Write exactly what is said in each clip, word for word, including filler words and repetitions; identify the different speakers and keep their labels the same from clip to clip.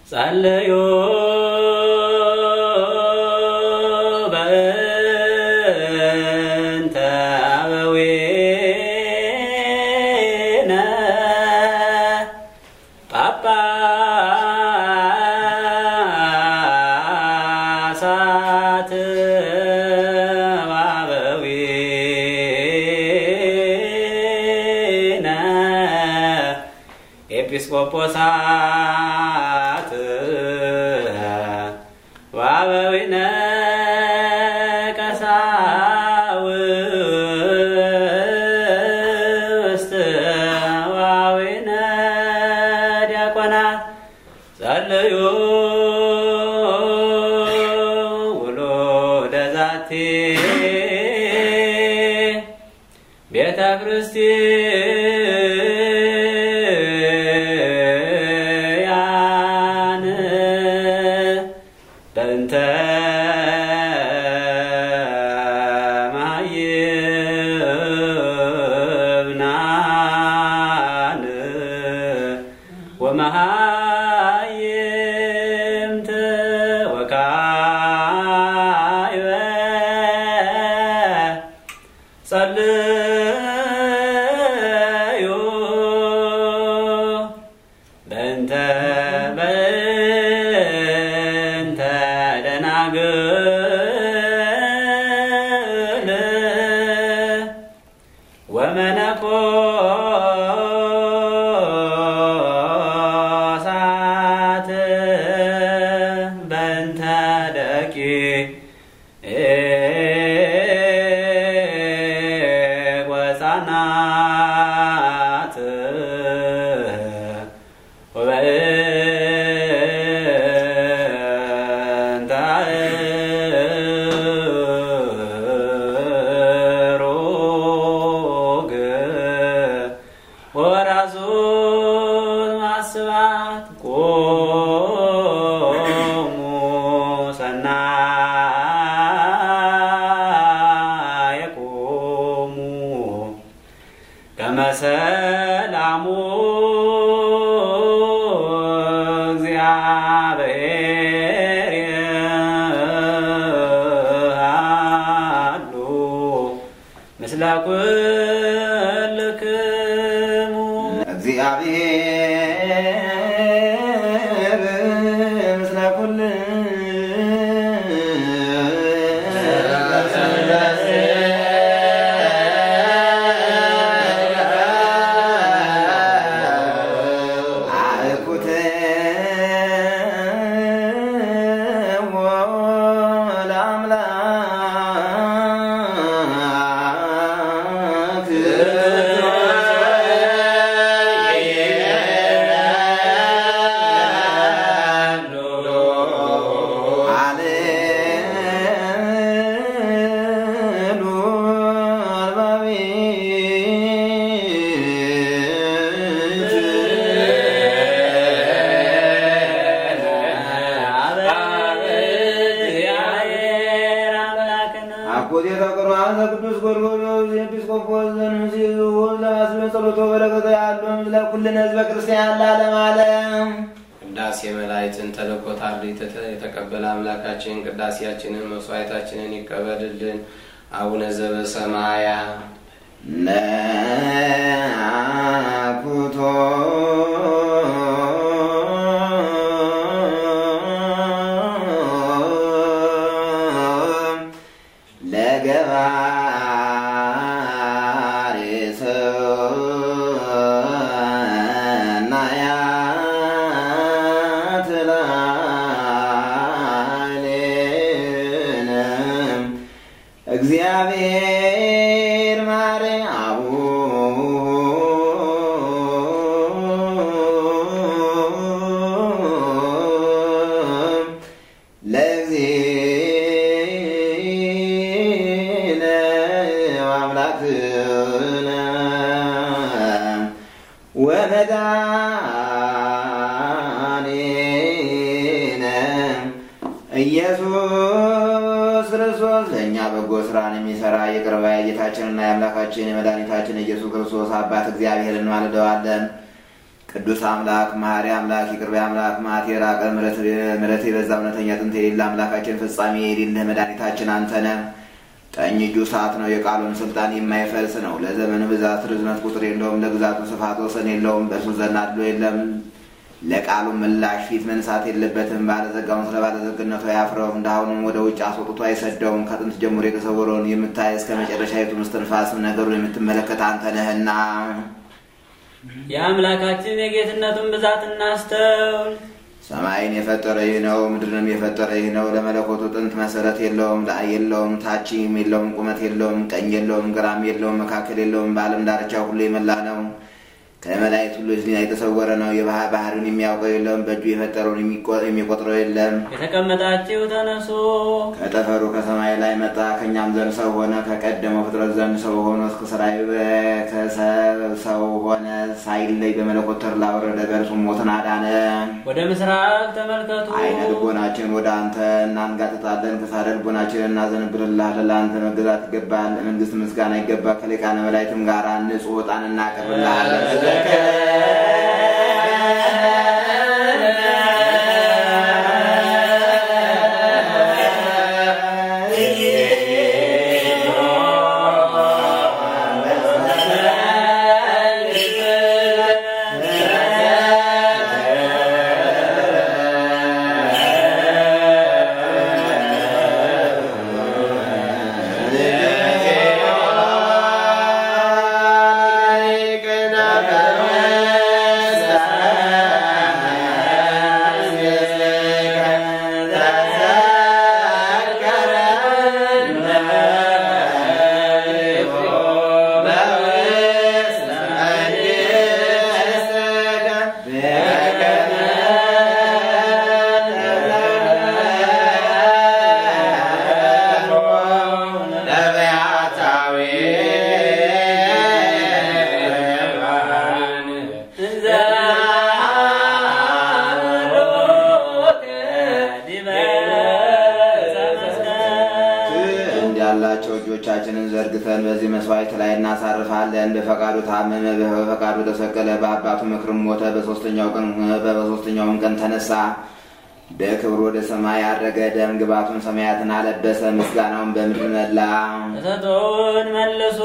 Speaker 1: ጸልዩ በእንተ አበዊነ ጳጳሳት ወአበዊነ ኤጲስቆጶሳት ወአበዊነ ቀሳውስት ወአበዊነ ዲያቆናት ጸልዩ ውሉደ ዛቲ ቤተ ክርስቲያን በእንተ መሃይምናን ወመሃይምት ወካዕበ ጸልዩ በእንተ በእንተ ደናግል ወመነኮሳት በእንተ ደቂቅ ወሕፃናት ወበእንተ አእሩግ ወወራዙት ማስባት ቆሙ ሰናየ ቆሙ ከመ ሰላሙ እግዚአብሔር ይሃሉ ምስለ ኩልክሙ
Speaker 2: እግዚአብሔር ምስለ ኩል አኮቴተ ቅዱሳን ቅዱስ ጎርጎርዮስ ኤጲስቆጶስ ዘንሲዙ ለአስበ ጸሎቶ በረከተ ያሉ ምስለ ኩልነ ሕዝበ ክርስቲያን ለዓለመ ዓለም።
Speaker 3: ቅዳሴ መላእክትን ተልእኮተ አርድእት የተቀበለ አምላካችን ቅዳሴያችንን መስዋዕታችንን ይቀበልልን። አቡነ ዘበሰማያት
Speaker 2: ነአኩቶ ለገባሬ ሰናያት ላዕሌነ እግዚአብሔር ማረ ወመድኃኒነ ኢየሱስ ክርስቶስ ለእኛ በጎ ስራን የሚሰራ ይቅር ባይ ጌታችንና የአምላካችን የመድኃኒታችን ኢየሱስ ክርስቶስ አባት እግዚአብሔርን ማልደዋለን። ቅዱስ አምላክ መሐሪ አምላክ ይቅር ባይ አምላክ መዓት የራቀ ምሕረት ምሕረት የበዛ እውነተኛ ጥንት የሌለ አምላካችን ፍጻሜ የሌለህ መድኃኒታችን አንተ ነህ። ቀኝ እጁ ሰዓት ነው፣ የቃሉን ስልጣን የማይፈልስ ነው። ለዘመኑ ብዛት ርዝመት ቁጥር የለውም፣ ለግዛቱ ስፋት ወሰን የለውም። በእርሱ ዘንድ አድሎ የለም፣ ለቃሉ ምላሽ ፊት መንሳት የለበትም። ባለጸጋውን ስለ ባለጸግነቱ አያፍረውም፣ ድሃውንም ወደ ውጭ አስወጥቶ አይሰደውም። ከጥንት ጀምሮ የተሰወረውን የምታይ እስከ መጨረሻይቱ እስትንፋስም ነገሩን የምትመለከት አንተ ነህና
Speaker 1: የአምላካችን የጌትነቱን ብዛት እናስተውል።
Speaker 2: ሰማይን የፈጠረ ይህ ነው፣ ምድርንም የፈጠረ ይህ ነው። ለመለኮቱ ጥንት መሰረት የለውም፣ ላይ የለውም፣ ታችም የለውም፣ ቁመት የለውም፣ ቀኝ የለውም፣ ግራም የለውም፣ መካከል የለውም። በዓለም ዳርቻ ሁሉ የመላ ነው። ከመላእክት ሁሉ ሕሊና የተሰወረ ነው። የባህር ባህሩን የሚያውቀው የለም፣ በእጁ የፈጠረውን የሚቆጥረው የለም። የተቀመጣችሁ ተነሱ። ከጠፈሩ ከሰማይ ላይ መጣ፣ ከእኛም ዘንድ ሰው ሆነ። ከቀደመው ፍጥረት ዘንድ ሰው ሆኖ እስከ ሰራይ ከሰው ሆነ። ሳይለይ በመለኮት ተድላ ወረደ፣ በእርሱም ሞትን አዳነ። ወደ ምስራቅ ተመልከቱ። አይነ ልቦናችን ወደ አንተ እናንጋጥጣለን፣ ከሳደ ልቦናችን እናዘንብልልሃለን። ለአንተ መገዛት ይገባል፣ መንግስት ምስጋና ይገባል። ከሊቃነ መላእክትም ጋር ንጹሕ ዕጣን እናቀርብልሃለን። ዘርግተን በዚህ መስዋዕት ላይ እናሳርፋለን። በፈቃዱ ታመመ፣ በፈቃዱ ተሰቀለ፣ በአባቱ ምክርም ሞተ። በሶስተኛው ቀን በሶስተኛውም ቀን ተነሳ፣ በክብር ወደ ሰማይ አረገ። ደም ግባቱን ሰማያትን አለበሰ፣ ምስጋናውን በምድር መላ። ተሰጥኦን መልሱ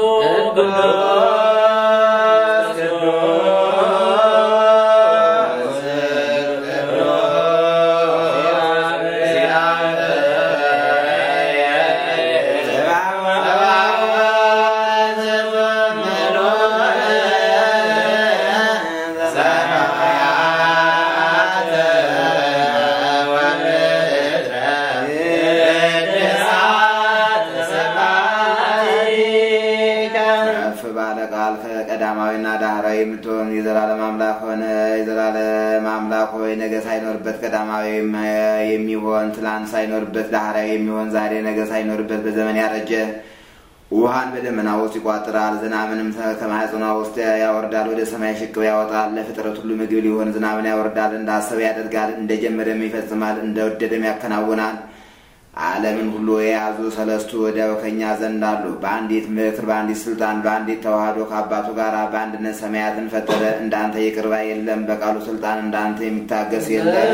Speaker 2: ቀዳማዊና ዳህራዊ የምትሆን የዘላለም አምላክ ሆነ። የዘላለም አምላክ ሆይ ነገ ሳይኖርበት ቀዳማዊ የሚሆን፣ ትላንት ሳይኖርበት ዳህራዊ የሚሆን፣ ዛሬ ነገ ሳይኖርበት በዘመን ያረጀ፣ ውሃን በደመና ውስጥ ይቋጥራል፣ ዝናብንም ከማኅፀኗ ውስጥ ያወርዳል፣ ወደ ሰማይ ሽቅብ ያወጣል። ለፍጥረት ሁሉ ምግብ ሊሆን ዝናብን ያወርዳል፣ እንዳሰበ ያደርጋል፣ እንደጀመረም ይፈጽማል፣ እንደወደደም ያከናውናል። ዓለምን ሁሉ የያዙ ሰለስቱ ወዲያው ከኛ ዘንድ አሉ። በአንዲት ምክር፣ በአንዲት ስልጣን፣ በአንዲት ተዋህዶ ከአባቱ ጋር በአንድነት ሰማያትን ፈጠረ። እንዳንተ ይቅር ባይ የለም፣ በቃሉ ስልጣን እንዳንተ የሚታገስ የለም።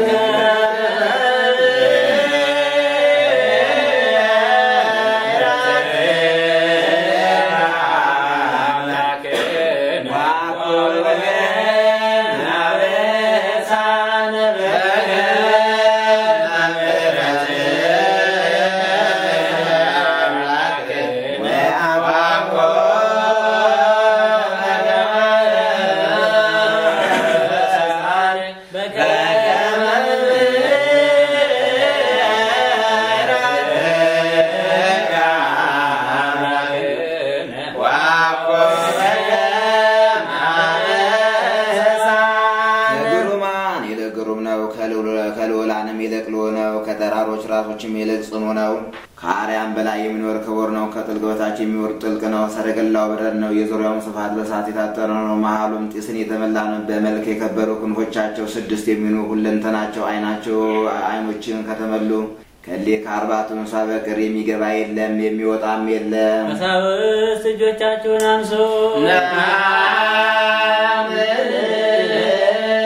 Speaker 2: ከልዑላንም ይልቅ ልዑል ነው። ከተራሮች ራሶችም ይልቅ ጽኑ ነው። ከአርያም በላይ የሚኖር ክቡር ነው። ከጥልቅ በታች የሚወርድ ጥልቅ ነው። ሰረገላው በረድ ነው። የዙሪያውን ስፋት በእሳት የታጠረ ነው። መሃሉም ጢስን የተመላ ነው። በመልክ የከበሩ ክንፎቻቸው ስድስት የሚሆኑ ሁለንተናቸው አይናቸው አይኖችን ከተመሉ ከሌ ከአርባቱ እንስሳ በቀር የሚገባ የለም የሚወጣም የለም።
Speaker 1: መሳብስት እጆቻችሁን አንሱ።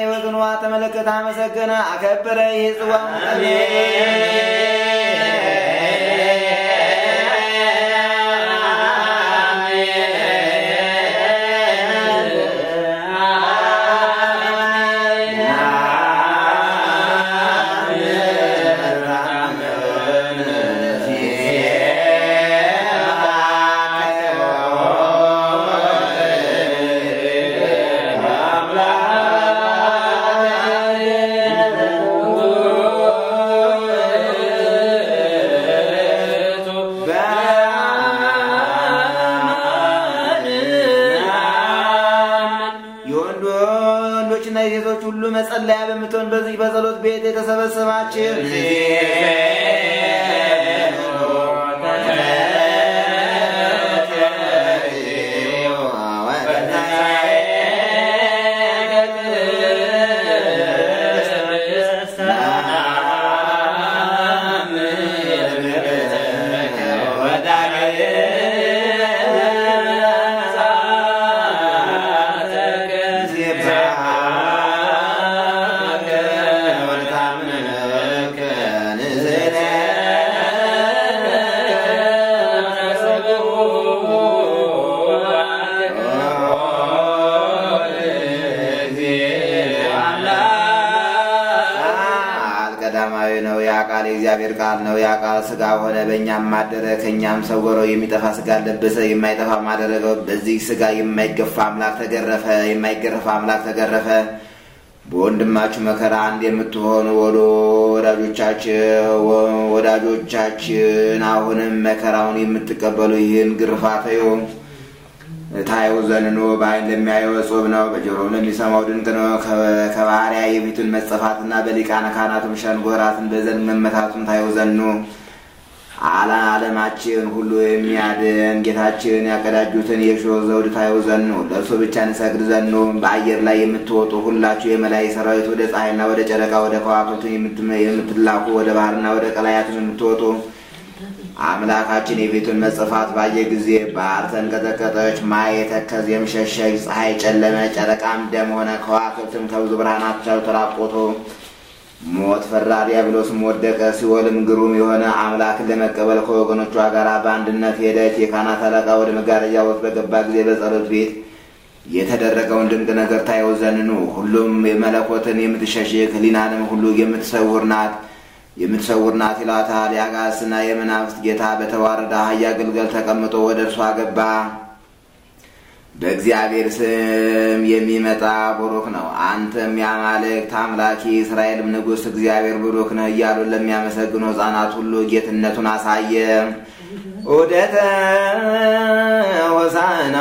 Speaker 2: ሕይወትን ውሃ ተመለከተ፣ አመሰገነ፣ አከበረ። ይህ ጽዋው ሁሉ መጸለያ በመቶን በዚህ በጸሎት ቤት የተሰበሰባችሁ ነው ያ ቃል የእግዚአብሔር ቃል ነው ያ ቃል ሥጋ ሆነ በእኛም ማደረ ከኛም ሰወረው የሚጠፋ ሥጋ ለበሰ የማይጠፋ ማደረገው በዚህ ሥጋ የማይገፋ አምላክ ተገረፈ የማይገረፍ አምላክ ተገረፈ በወንድማችሁ መከራ አንድ የምትሆኑ ወዶ ወዳጆቻችሁ ወዳጆቻችን አሁንም መከራውን የምትቀበሉ ይህን ግርፋታዩ ታዩ ዘንኖ ባይን ለሚያየው ጾም ነው በጆሮ ለሚሰማው ድንቅ ነው ከባህሪያ የፊቱን መጸፋትና በሊቃነ ካህናቱም ሸንጎራትን በዘን መመታቱን ታዩ ዘንኖ አላ ዓለማችን ሁሉ የሚያድን ጌታችን ያቀዳጁትን የሾህ ዘውድ ታዩ ዘንኖ ለእርሱ ብቻ እንሰግድ ዘንኖ በአየር ላይ የምትወጡ ሁላችሁ የመላእክት ሰራዊት ወደ ፀሐይና ወደ ጨረቃ ወደ ከዋክብት የምትላኩ ወደ ባህርና ወደ ቀላያትም የምትወጡ አምላካችን የፊቱን መጽፋት ባየ ጊዜ ባህር ተንቀጠቀጠች ማየ ተከዘም ሸሸች ፀሐይ ጨለመ ጨረቃም ደም ሆነ ከዋክብትም ከብዙ ብርሃናቸው ተራቆቱ ሞት ፈራ ዲያብሎስም ወደቀ ሲኦልም ግሩም የሆነ አምላክን ለመቀበል ከወገኖቿ ጋር በአንድነት ሄደች የካህናት አለቃ ወደ መጋረጃው ውስጥ በገባ ጊዜ በጸሎት ቤት የተደረገውን ድንቅ ነገር ታየው ዘንኑ ሁሉም የመለኮትን የምትሸሽግ ሕሊናንም ሁሉ የምትሰውር ናት የምትሰውር ናት ይላታል ያጋስና የመናፍስት ጌታ በተዋረደ አህያ ግልገል ተቀምጦ ወደ እርሷ ገባ በእግዚአብሔር ስም የሚመጣ ቡሩክ ነው አንተም የአማልክት አምላክ የእስራኤልም ንጉሥ እግዚአብሔር ቡሩክ ነህ እያሉ ለሚያመሰግኑ ሕፃናት ሁሉ ጌትነቱን አሳየ ዑደተ ሆሳዕና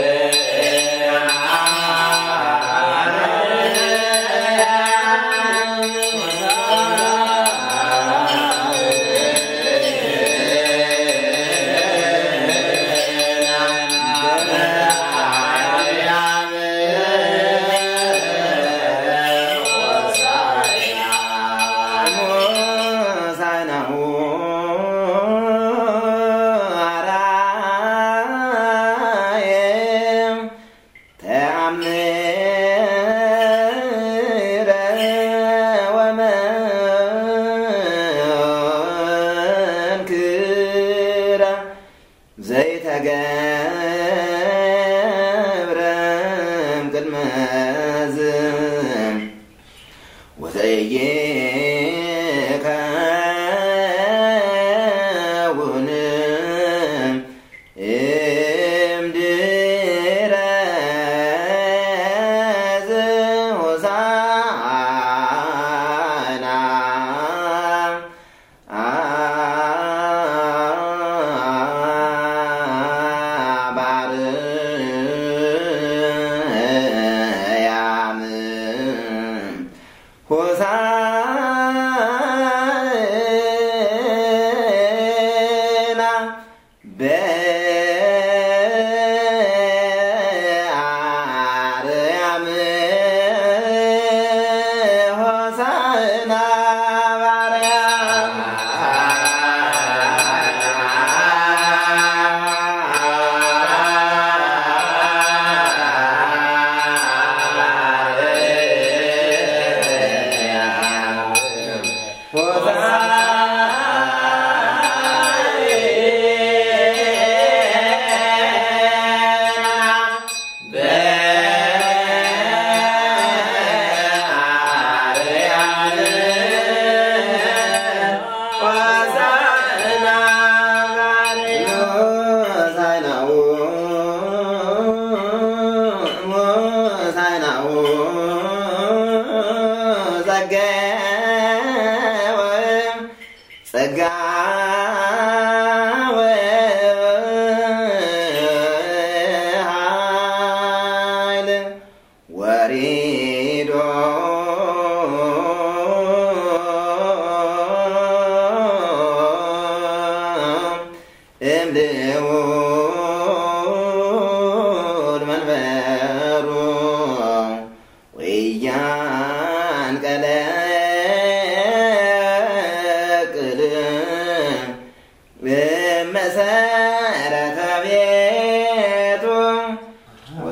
Speaker 4: Yeah.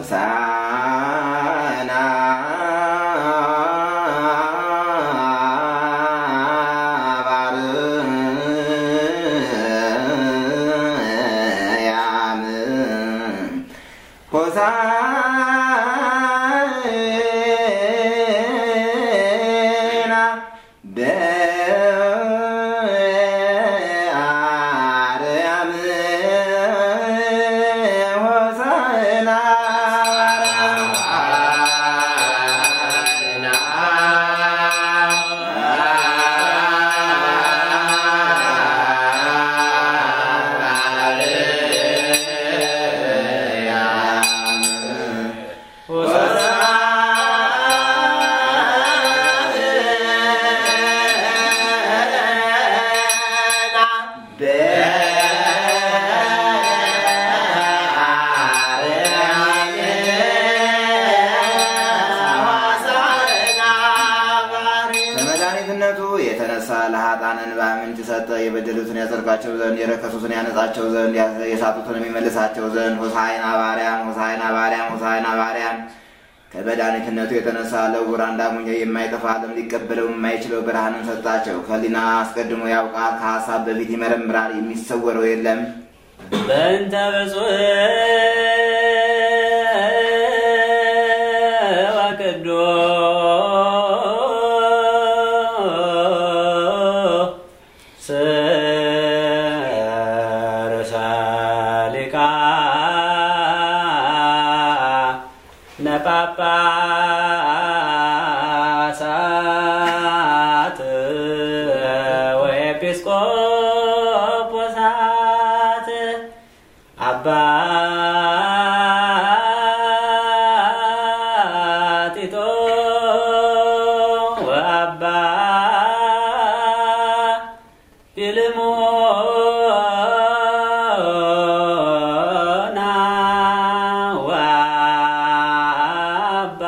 Speaker 2: ሆሳዕና በአርያም ሆሳዕና በአርያም ሆሳዕና የተነሳ ለኃጥአንን በምንጭ ሰጠ። የበደሉትን ያጸድቃቸው ዘንድ የረከሱትን ያነጻቸው ዘንድ የሳቱትን የሚመልሳቸው ዘንድ ሆሳዕና በአርያም ሆሳዕና በአርያም ሆሳዕና በአርያም ከመድኃኒትነቱ የተነሳ ለዕውራን ዳግመኛ የማይጠፋ ዓለም ሊቀበለው የማይችለው ብርሃንን ሰጣቸው። ከሕሊና አስቀድሞ ያውቃል፣ ከሀሳብ በፊት ይመረምራል፣ የሚሰወረው የለም።
Speaker 1: በእንተ ብፁዕ ጳጳሳት ወኤጲስቆጶሳት አባ ቲቶ ወአባ ፊልሞና ወአባ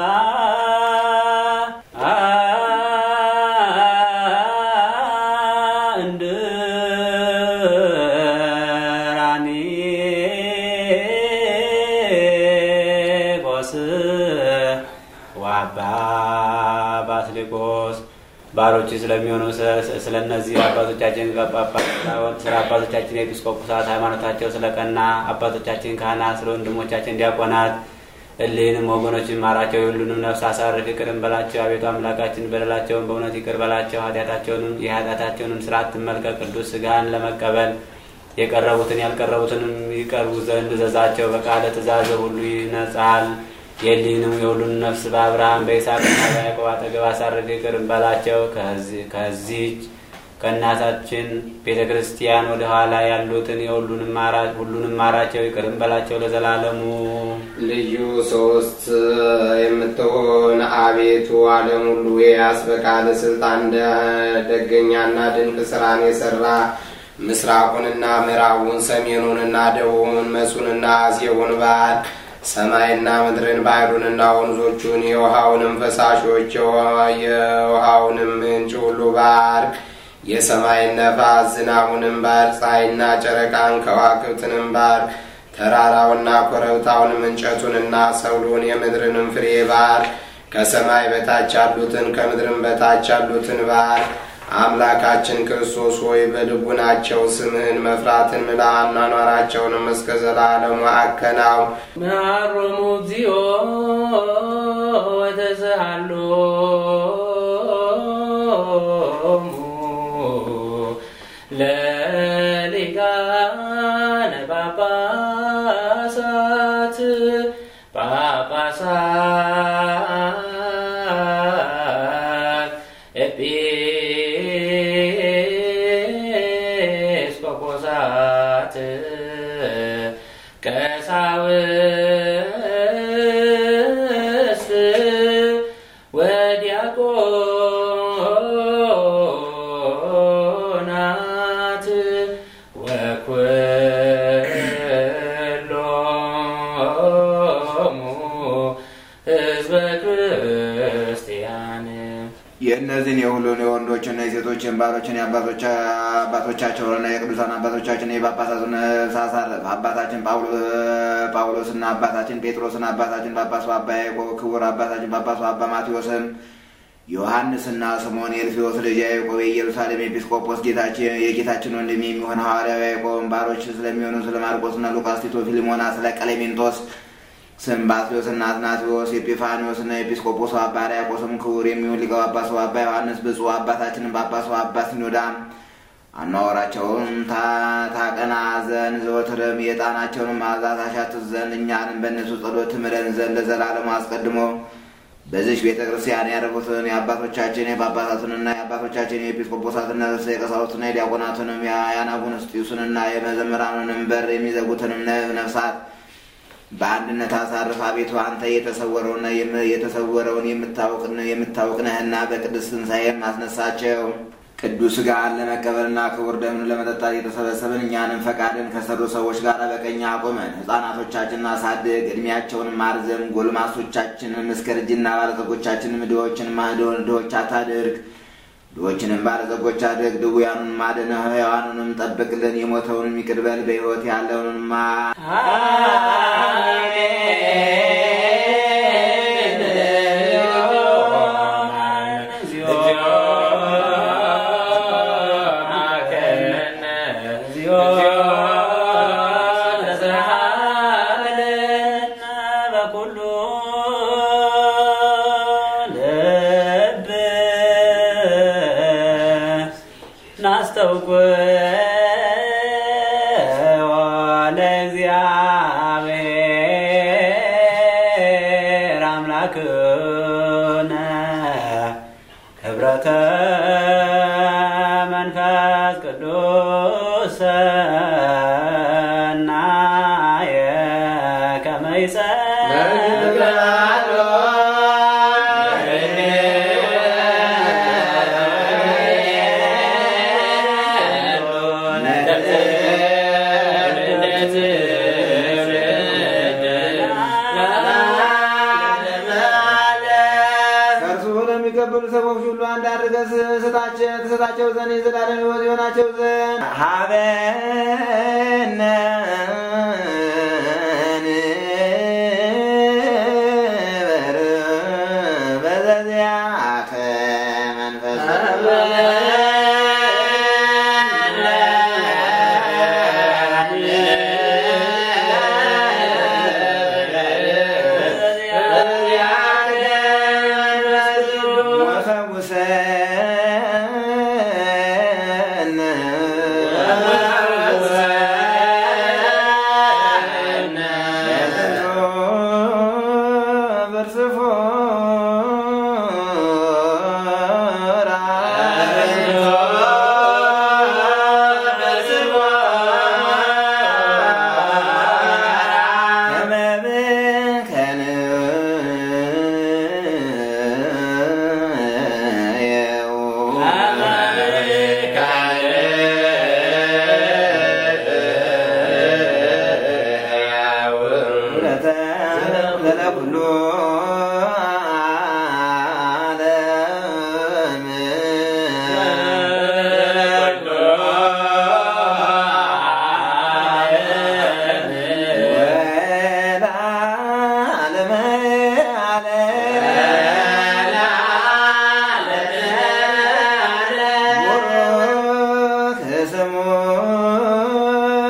Speaker 1: ወአባ ባስልዮስ ባሮች ስለሚሆኑ ስለነዚህ አባቶቻችን ስለ አባቶቻችን ኤጲስቆጶሳት ሃይማኖታቸው ስለቀና አባቶቻችን ካህናት ስለ ወንድሞቻችን ዲያቆናት እሊህንም ወገኖችን ማራቸው። የሁሉንም ነፍስ አሳርፍ፣ ይቅርም በላቸው። አቤቱ አምላካችን በደላቸውን በእውነት ይቅር በላቸው። ኃጢአታቸውንም የኃጢአታቸውንም ስርዓት ትመልከት። ቅዱስ ሥጋን ለመቀበል የቀረቡትን ያልቀረቡትንም ይቀርቡ ዘንድ እዘዛቸው። በቃለ ትእዛዝ ሁሉ ይነጻል። የሊንም የሁሉን ነፍስ በአብርሃም በይስሐቅና በያዕቆብ አጠገብ አሳርፍ፣ ይቅርም በላቸው። ከዚህች ከእናታችን ቤተ ክርስቲያን ወደ ኋላ ያሉትን የሁሉንም ማራጭ ሁሉንም ማራቸው፣ ይቅርም በላቸው ለዘላለሙ።
Speaker 3: ልዩ ሶስት የምትሆን አቤቱ ዓለም ሁሉ የያዝ በቃል ስልጣን ደገኛና ድንቅ ስራን የሰራ ምስራቁንና ምዕራቡን ሰሜኑንና ደቡቡን መሱንና አዜቡን ባህር ሰማይና ምድርን ባህሩንና ወንዞቹን የውሃውንም ፈሳሾች የውሃውንም ምንጭ ሁሉ ባርክ። የሰማይን ነፋስ ዝናቡንም ባርክ። ፀሐይና ጨረቃን ከዋክብትንም ባርክ። ተራራውና ኮረብታውንም እንጨቱንና ሰብሉን የምድርንም ፍሬ ባርክ። ከሰማይ በታች ያሉትን ከምድርም በታች ያሉትን ባርክ። አምላካችን ክርስቶስ ሆይ በልቡናቸው ስምህን መፍራትን ምላ፣ አኗኗራቸውንም እስከ ዘላለሙ አከናው።
Speaker 1: መሐሮሙ እግዚኦ ወተስሃሎሙ ለሊቃነ ጳጳሳት ጳጳሳት ኤጲስቆጶሳት ቀሳውስት ወዲያቆናት ወኩሎሙ ሕዝበ
Speaker 2: የእነዚህን የሁሉን የወንዶችና የሴቶችን ባሮችን የአባቶቻቸውንና የቅዱሳን አባቶቻችን የጳጳሳቱን ሳሳረፍ አባታችን ጳውሎስና አባታችን ጴጥሮስን አባታችን ጳጳሱ አባ ያዕቆብ ክቡር አባታችን ጳጳሱ አባ ማቴዎስን ዮሐንስና ስምዖን የእልፍዮስ ልጅ ያዕቆብ የኢየሩሳሌም ኤጲስቆጶስ ጌታችን የጌታችን ወንድም የሚሆን ሐዋርያው ያዕቆብ ባሮች ስለሚሆኑ ስለ ማርቆስና ሉቃስ፣ ቲቶ፣ ፊልሞና ስለ ቀሌሜንጦስ ስም ባስልዮስና አትናቴዎስ ኤጲፋንዮስና ኤጲስቆጶስ አባ ሕርያቆስም ክቡር የሚሆን ሊቀ ጳጳሱ አባ ዮሐንስ ብፁዕ አባታችንን ጳጳሱ አባ ሲኖዳ አናወራቸውን ታቀና ዘንድ ዘወትርም የዕጣናቸውን መዓዛ ታሻትት ዘንድ እኛንም በእነሱ ጸሎት ትምረን ዘንድ ለዘላለሙ አስቀድሞ በዚች ቤተ ክርስቲያን ያደረጉትን የአባቶቻችን የጳጳሳትንና የአባቶቻችን የኤጲስቆጶሳትና የቀሳውስትና የዲያቆናትንም የአናጉንስጢስንና የመዘምራኑንም በር የሚዘጉትንም ነፍሳት በአንድነት አሳርፍ። አቤቱ አንተ የተሰወረውና የተሰወረውን የምታውቅ ነህና በቅድስት ትንሣኤም አስነሳቸው። ቅዱስ ሥጋን ለመቀበልና ክቡር ደምን ለመጠጣት የተሰበሰብን እኛንም ፈቃድን ከሰሩ ሰዎች ጋር በቀኝ አቁመን። ሕፃናቶቻችንን አሳድግ፣ ዕድሜያቸውን ማርዘም፣ ጎልማሶቻችንን እስከ እርጅና፣ ባለጸጎቻችንን ድሆችንም ድሆች አታድርግ፣ ድሆችንም ባለጸጎች አድርግ። ድውያኑን ማደን፣ ሕያዋኑንም ጠብቅልን። የሞተውንም ይቅር በል፣ በሕይወት ያለውንም መንፈስ ቅዱስ ሰናየ ከመ ሰዎች ሁሉ አንድ አድርገህ ትሰጣቸው ዘንድ የዘላለም ሕይወት ይሆናቸው ዘንድ ሀበነ ንበር በዘዚአከ መንፈስ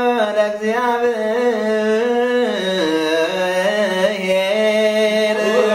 Speaker 2: እግዚአብሔር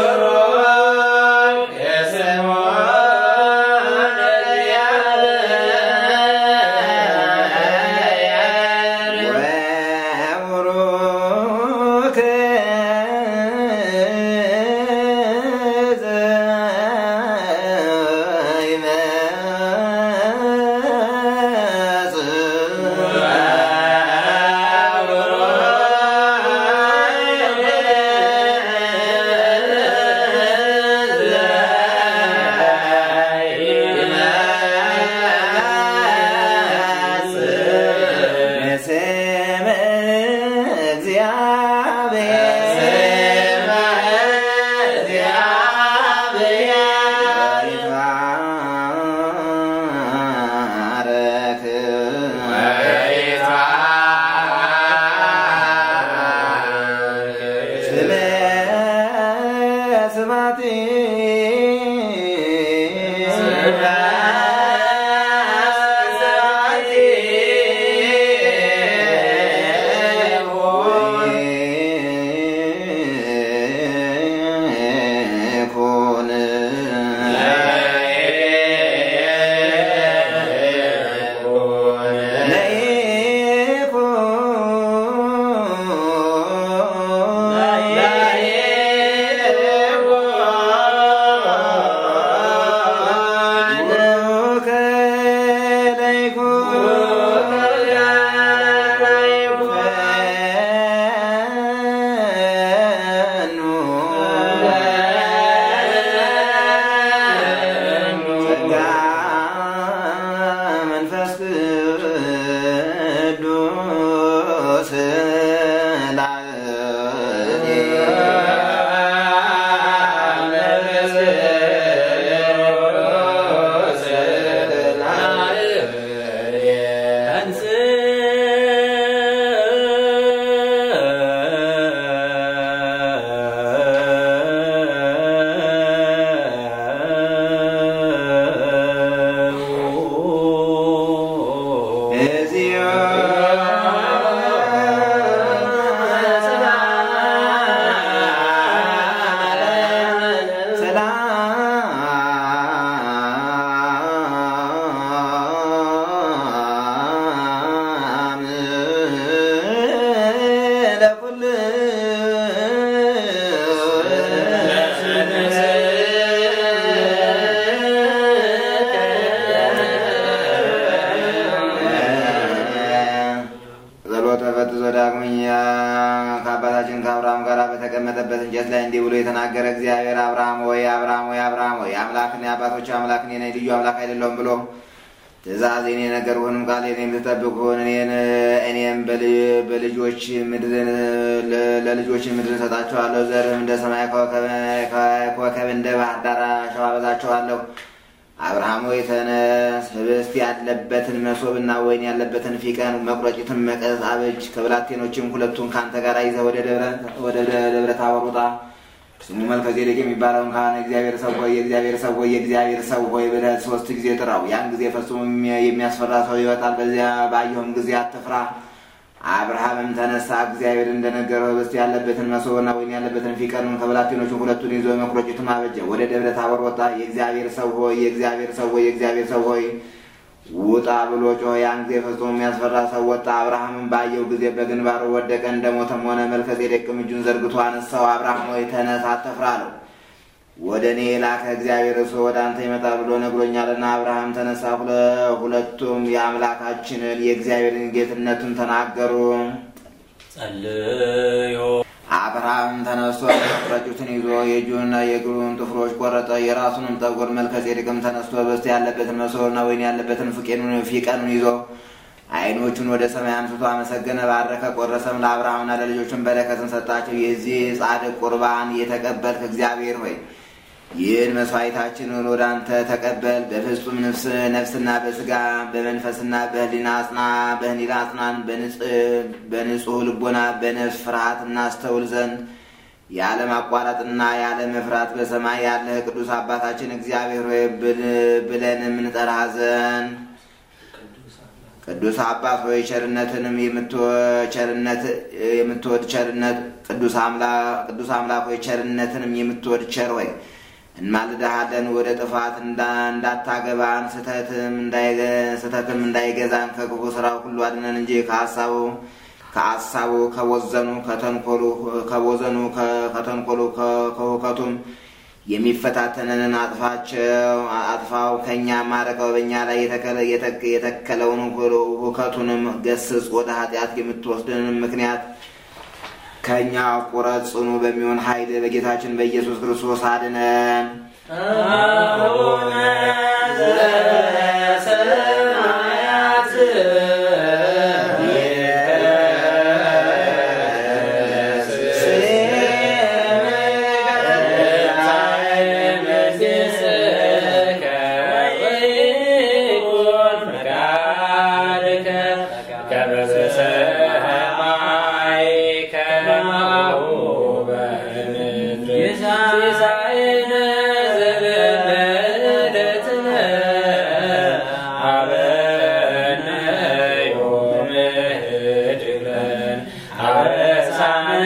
Speaker 2: ስብሐት ከአባታችን ከአብርሃም ጋር በተቀመጠበት እንጨት ላይ እንዲህ ብሎ የተናገረ እግዚአብሔር አብርሃም ወይ አብርሃም ወይ አብርሃም ወይ አምላክን የአባቶች አምላክ እኔ ነኝ፣ ልዩ አምላክ አይደለሁም ብሎ ትእዛዜን የነገርሁህንም ቃሌን የምትጠብቅ ሁን። እኔን እኔም በልጆች ምድርን ለልጆች ምድርን እሰጣቸዋለሁ። ዘርህም እንደ ሰማይ ኮከብ እንደ ባህር ዳር አሸዋ አበዛቸዋለሁ። አብርሃም ሆይ ተነስ፣ ህብስት ያለበትን መሶብና ወይን ያለበትን ፊቀን መቁረጭትን መቀዝ አበጅ። ከብላቴኖችም ሁለቱን ከአንተ ጋር ይዘህ ወደ ደብረ ታቦር ውጣ። ስሙ መልከጼዴቅ የሚባለውን ካህን እግዚአብሔር ሰው ሆይ የእግዚአብሔር ሰው ሆይ የእግዚአብሔር ሰው ሆይ ብለህ ሶስት ጊዜ ጥራው። ያን ጊዜ ፈጽሞ የሚያስፈራ ሰው ይወጣል። በዚያ ባየሁም ጊዜ አትፍራ። አብርሃምም ተነሳ፣ እግዚአብሔር እንደነገረው ህብስት ያለበትን መሶብና ወይን ያለበትን ፊቀኑን ከብላቴኖቹ ሁለቱን ይዞ መቁረጭቱን አበጀ። ወደ ደብረ ታቦር ወጣ። የእግዚአብሔር ሰው ሆይ የእግዚአብሔር ሰው ሆይ የእግዚአብሔር ሰው ሆይ ውጣ ብሎ ጮኸ። ያን ጊዜ ፈጽሞ የሚያስፈራ ሰው ወጣ። አብርሃምም ባየው ጊዜ በግንባሩ ወደቀ፣ እንደሞተም ሆነ። መልከጼዴቅም እጁን ዘርግቶ አነሳው። አብርሃም ሆይ ተነስ፣ አትፍራ አለው። ወደ እኔ የላከ እግዚአብሔር እሱ ወደ አንተ ይመጣል ብሎ ነግሮኛልና። አብርሃም ተነሳ፣ ሁለቱም የአምላካችንን የእግዚአብሔርን ጌትነቱን ተናገሩ። ጸልዮ አብርሃም ተነስቶ መቁረጩትን ይዞ የእጁንና የእግሩን ጥፍሮች ቆረጠ፣ የራሱንም ጠጉር። መልከጼዴቅም ተነስቶ ህብስት ያለበትን መሶብና ወይን ያለበትን ፊቀኑን ይዞ ዓይኖቹን ወደ ሰማይ አንስቶ አመሰገነ፣ ባረከ፣ ቆረሰም። ለአብርሃምና ለልጆቹም በረከትን ሰጣቸው። የዚህ ጻድቅ ቁርባን የተቀበልክ እግዚአብሔር ሆይ ይህን መስዋዕታችንን ወደ አንተ ተቀበል። በፍጹም ነፍስና በስጋ በመንፈስና በህሊና አጽና በህሊና አጽናን። በንጹህ ልቦና በነፍስ ፍርሃት እናስተውል ዘንድ ያለ ማቋረጥና ያለ መፍራት በሰማይ ያለህ ቅዱስ አባታችን እግዚአብሔር ሆይ ብለን የምንጠራህ ዘንድ ቅዱስ አባት ሆይ ቸርነትንም የምትወድ ቸርነት ቅዱስ አምላክ ሆይ ቸርነትንም የምትወድ ቸር ሆይ እንማልድሃለን። ወደ ጥፋት እንዳታገባን ስተትም እንዳይገዛን ከክፉ ስራ ሁሉ አድነን እንጂ ከሀሳቡ ከአሳቡ ከወዘኑ ከወዘኑ ከተንኮሉ ከሁከቱም የሚፈታተነንን አጥፋቸው አጥፋው። ከኛ ማረቀው። በእኛ ላይ የተከለውን ሁከቱንም ገስጽ። ወደ ኃጢአት የምትወስድንን ምክንያት ከኛ ቁረጥ። ጽኑ በሚሆን ኃይል በጌታችን በኢየሱስ ክርስቶስ አድነን። አቡነ ዘበሰማያት
Speaker 3: ከማሁ በምድር
Speaker 1: ሲሳይነ ዘለለዕለትነ ሀበነ ዮም እድለን አበሳነ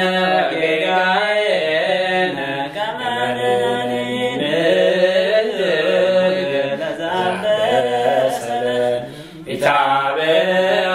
Speaker 1: ጌጋየነ ከመ ንንብል ለዘአንበሰለን ኢታበአ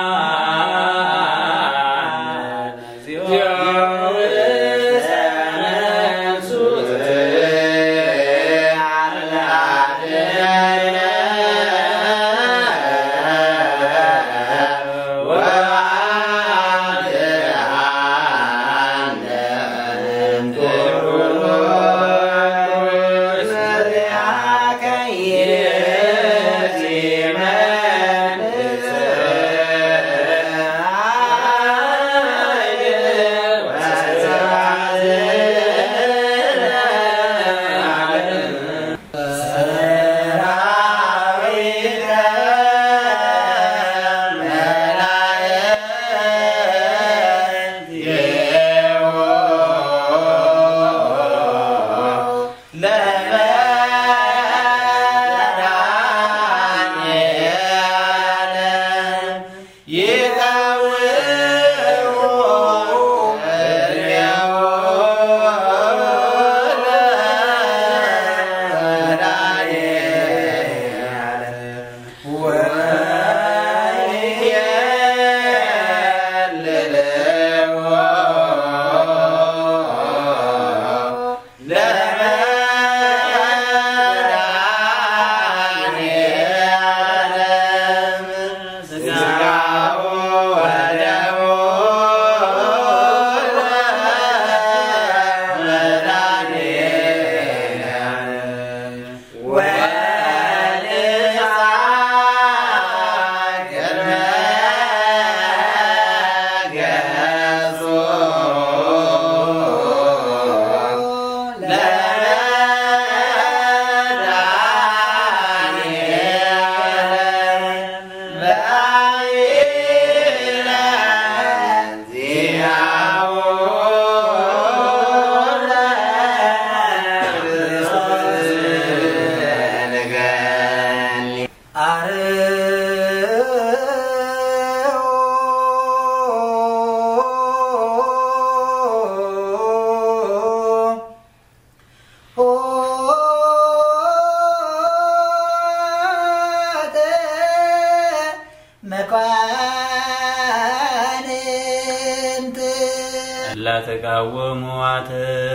Speaker 1: ለተቃወሙአት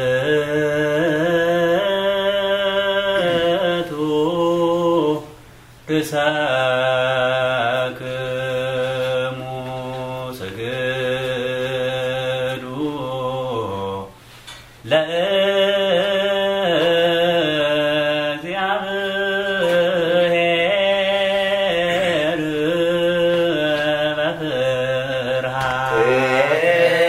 Speaker 1: ርሳክሙ ስግዱ ለእግዚአብሔር በፍርሃት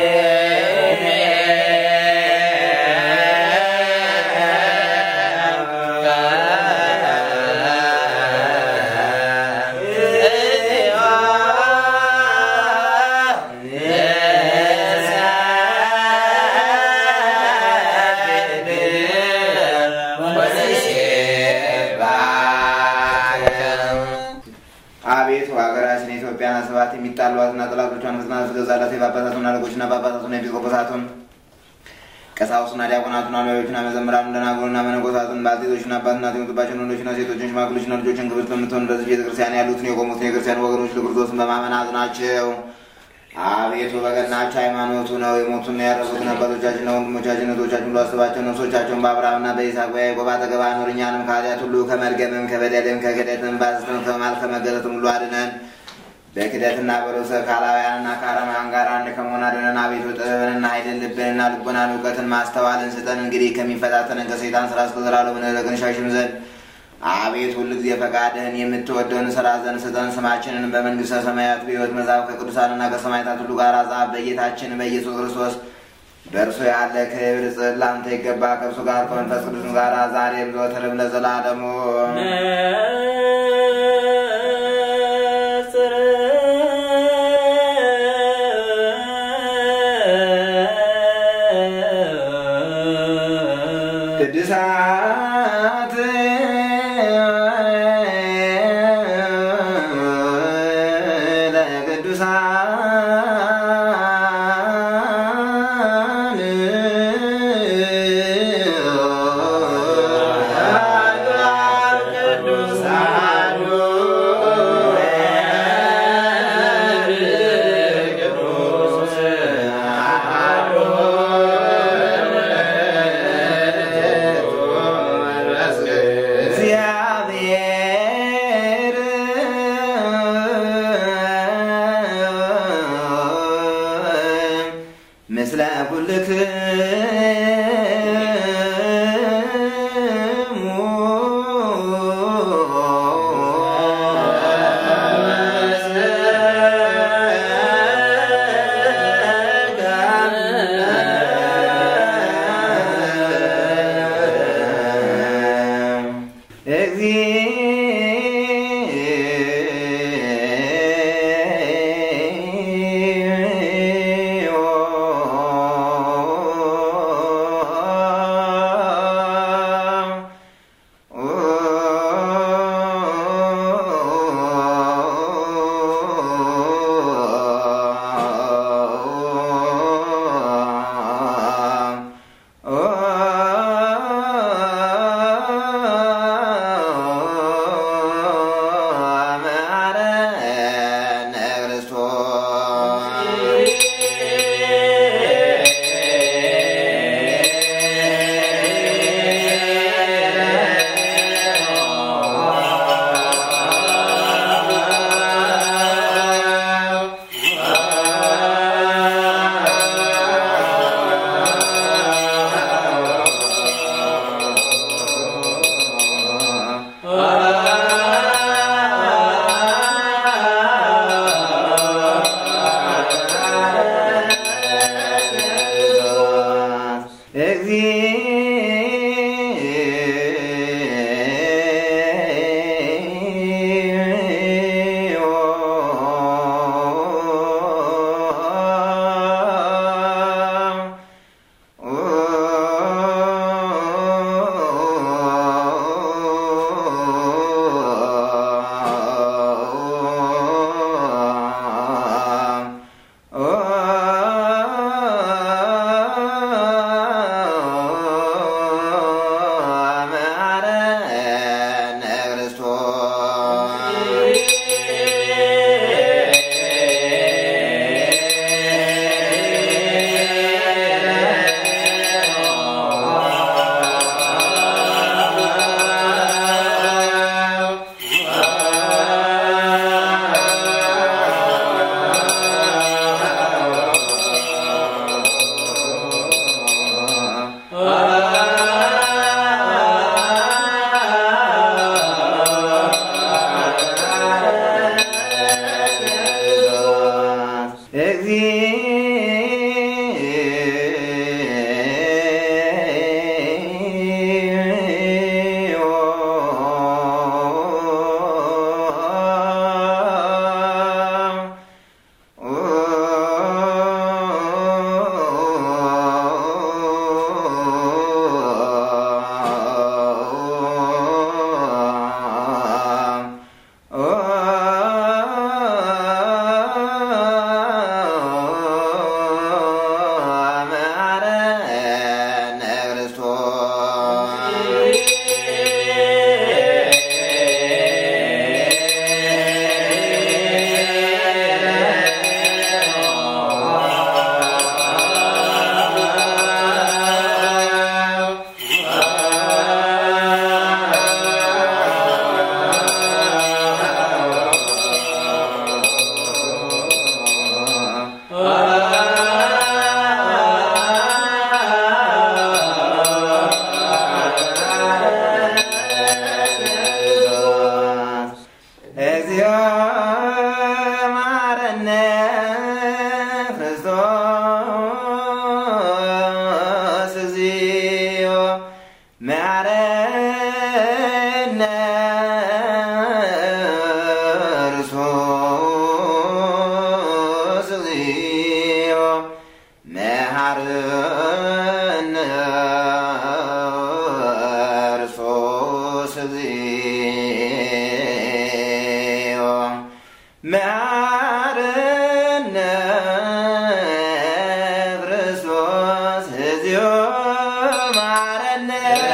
Speaker 2: አቤቱ ሀገራችን ኢትዮጵያን አስባት የሚጣሏትና ጠላቶቿን ፍጽና ትገዛላት የጳጳሳቱን አለቆችና ጳጳሳቱን ኤጲስቆጶሳቱን ቀሳውስትና ዲያቆናቱን አንባቢዎችና መዘምራኑን ደናግሉና መነኮሳቱን ባልቴቶችና አባትና የሞቱባቸውን ወንዶችና ሴቶችን ሽማግሎችና ልጆችን ክብርት በምትሆን በዚህ ቤተክርስቲያን ያሉትን የቆሙትን የክርስቲያን ወገኖች ለክርስቶስን በማመን አጽናቸው። አቤቱ በቀናች ሃይማኖቱ ነው የሞቱና ያረፉትን አባቶቻችንና ወንድሞቻችን እህቶቻችን ሁሉ አስባቸው። ነፍሶቻቸውን በአብርሃምና በይስሐቅ በያዕቆብ አጠገብ አኑር። እኛንም ከኃጢአት ሁሉ ከመርገምም ከበደልም ከክደትም ባዘዝነው ከማል ከመገለጥም ሁሉ አድነን። በክደትና በርዕሰ ካላውያንና ከአረማውያን ጋር አንድ ከመሆን አድነን። አቤቱ ጥበብንና ኃይልን ልብንና ልቦናን እውቀትን ማስተዋልን ስጠን። እንግዲህ ከሚፈታተንን ከሰይጣን ስራ እስከ ዘላለሙ እንርቅ እንሸሽም ዘንድ አቤቱ ሁልጊዜ ፈቃድህን የምትወደውን ስራ ዘንድ ስጠን። ስማችንን በመንግሥተ ሰማያት በሕይወት መጽሐፍ ከቅዱሳንና ከሰማዕታት ሁሉ ጋር ጻፍ። በጌታችን በኢየሱስ ክርስቶስ በእርሱ ያለ ክብር ጽሕል ላንተ ይገባ፣ ከእርሱ ጋር ከመንፈስ ቅዱስም ጋር ዛሬም ዘወትርም ለዘላለሙ ቅድሳት ምስለ ኩልክሙ ማረነ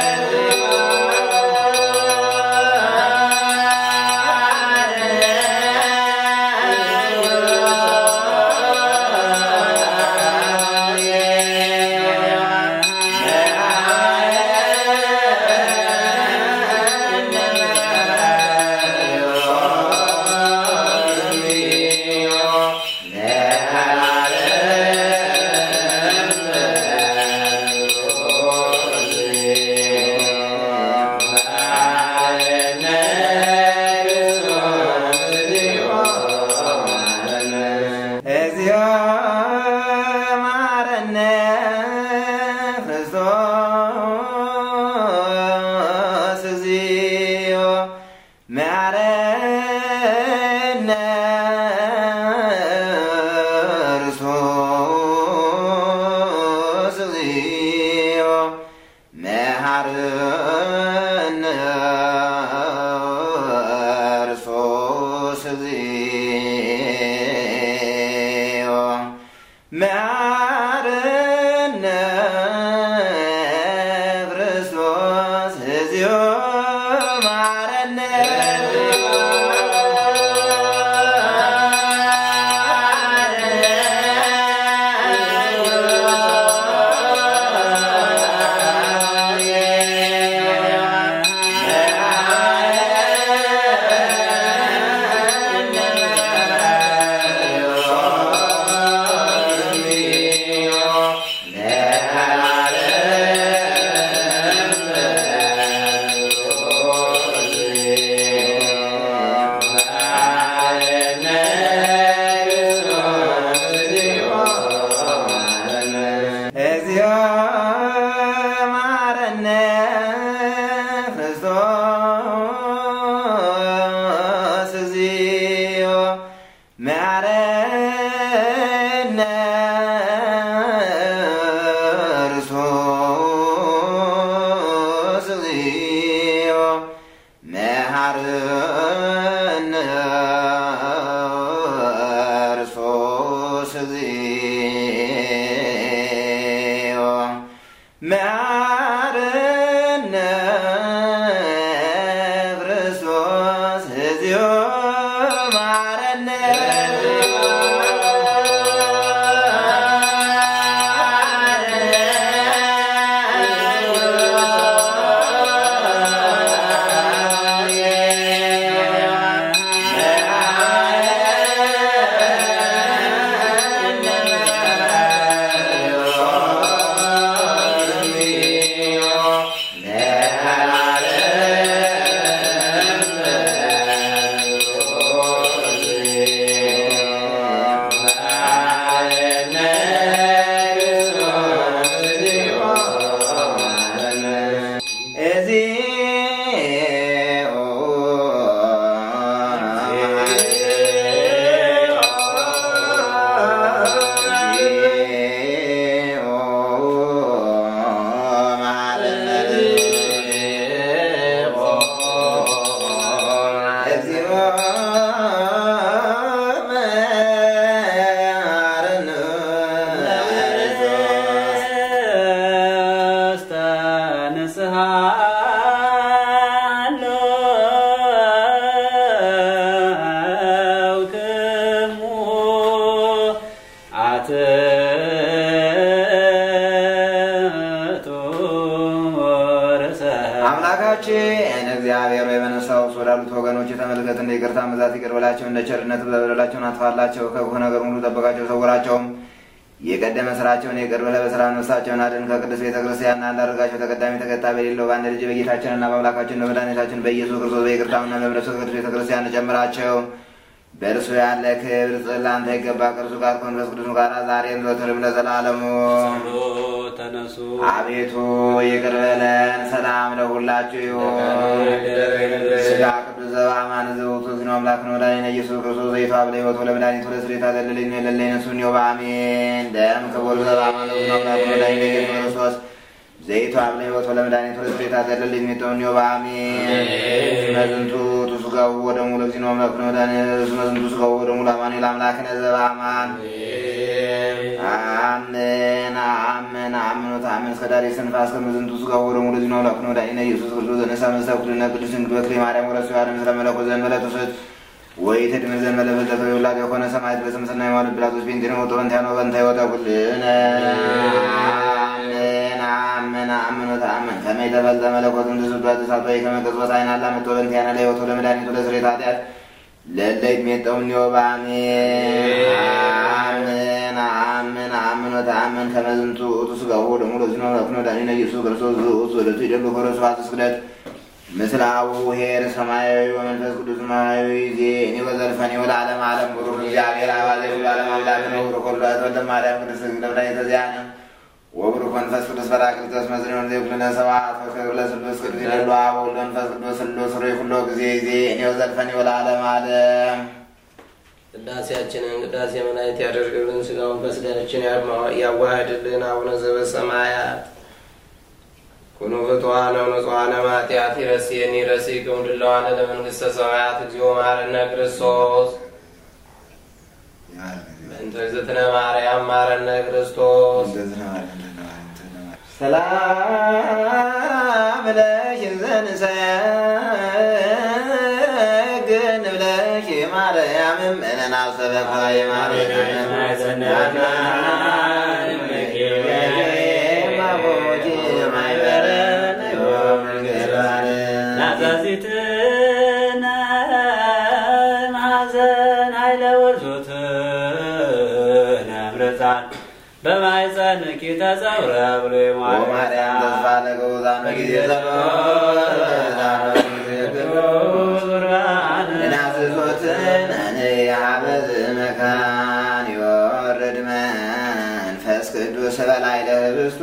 Speaker 4: አምላካችን እግዚአብሔር በመነሳው ወዳሉት ወገኖች ተመልከት፣ እንደ ይቅርታ ብዛት ይቅር በላቸው፣ እንደ ቸርነት በበደላቸውን አጥፋላቸው፣ ከክፉ ነገር ሁሉ ጠብቃቸው ሰውራቸው። የቀደመ ስራቸውን ይቅር ብለህ በሰላም ነፍሳቸውን አድን። ከቅዱስ ቤተ ክርስቲያን አንድ አድርጋቸው፣ ተቀዳሚ ተከታይ በሌለው በአንድ ልጅ በጌታችንና በአምላካችን በመድኃኒታችን በኢየሱስ ክርስቶስ በይቅርታውና በምሕረቱ ከቅዱስ ቤተ ክርስቲያን ጨምራቸው። በእርሱ ያለ ክብር ለአንተ ይገባ፣ ከእርሱ ጋር ከመንፈስ ቅዱስ ጋር ዛሬም ዘወትርም ለዘላለሙ።
Speaker 1: ተነሱ።
Speaker 4: አቤቱ ይቅር በለን። ሰላም ለሁላችሁ ይሁን። ሥጋ ቅዱስ ዘበአማን ዘውቱ ዝኖ አምላክ ነው መድኃኒነ ኢየሱስ ክርስቶስ ዘይቷ ለሕይወቱ ለመድኃኒቱ ለስሬታ ዘለልኝ ለለኝ ነሱን ዮ በአሜን። ደም ክቡር ዘበአማን ዝኖ አምላክ ነው መድኃኒነ ኢየሱስ ክርስቶስ ዘይቷ ለሕይወቱ ለመድኃኒቱ ለስሬታ ዘለልኝ ነሱን ዮ በአሜን። መዝንቱ ቱስጋው ወደሙ ለዚኖ አምላክ ነው መድኃኒነ ኢየሱስ መዝንቱ ስጋው ወደሙ ለአማኑኤል አምላክነ ዘበአማን አምን አምን አምኖ ታምን እስከዳሬ ስንፋስ ከመዝንቱ ስጋው ወደሙ ለዚህ ነው ላክኖ ዳይነ ኢየሱስ ክርስቶስ ዘነሳ መስተኩልና ቅዱስ ድንግል በክሌ ማርያም ወረሱ ያለም ስለመለኮ ዘንበለ ተሰጥ ወይ ተድመ ዘንበለ በዘተ ይውላድ የሆነ ሰማያት በስምስና ይማል ብላቶስ ቤንቲኖ ቶንታኖ በንታ ይወጣ ኩልነ አምን አምን አምኖ ታምን ከመይ ተበልተ መለኮቱን ተሰጥቷት ሳትወይ ከመቀጽበት አይናላ መጥወንት ያና ላይ ወቶ ለመድኃኒቱ ለስሬት ኃጢአት ለለይት ሜጠውን ይወባሜ አምን አምን አምኖ ታምን ከመዝንቱ ኡቱ ስጋው ደሙ ለዚህ ነው ላክኖ ዳይነ ኢየሱስ ክርስቶስ ኡቱ ወለቱ ይደሉ ኮረስ ዋስ ስግደት ምስላው ሄር ሰማያዊ ወመንፈስ ቅዱስ ሰማያዊ ዜኒ ወዘልፈኒ ወለዓለም ዓለም ብሩክ እግዚአብሔር አባዜ ወለዓለም አምላክ ነው ብሩክ ወላዲተ ወልደ ማርያም ቅድስት ድንግል ወላዲተ ተዚያነ ወብሩክ መንፈስ ቅዱስ በራክሊቶስ መዝኔውን ዘይኩልነ ሰብዓት ወክብር ለስሉስ ቅዱስ ይደሉ አብ ወወልድ ወመንፈስ ቅዱስ ስሉስ ሩይ ኩሎ ጊዜ ዜኒ ወዘልፈኒ ወለዓለም ዓለም
Speaker 3: ቅዳሴያችንን ቅዳሴ መላእክት ያደርግልን ስጋውን ከስጋችን ያዋህድልን አቡነ ዘበሰማያት ኩኑ ፍቱሐነ ወንጹሐነ እምኃጢአት ይረሴኒ ይረሴክሙ ድለዋነ ለመንግሥተ ሰማያት እግዚኦ መሐረነ ክርስቶስ በእንተ እግዝእትነ ማርያም መሐረነ ክርስቶስ
Speaker 4: ሰላም ለኪ ዘንሰግድ ብለኪ ማርያም እምእነና ሰበካየ ማርያም
Speaker 1: ናዛዚትነ ማዘን ኃይለ ወርዞትነ ምረፃን በማይፀንኪ ተጸውረ ብሎ
Speaker 4: ማርያም ተስፋ ለገውዛን በጊዜ ናዝዞትን ያበዝ መካን ይወርድ መንፈስ ቅዱስ በላይ ለህብስቱ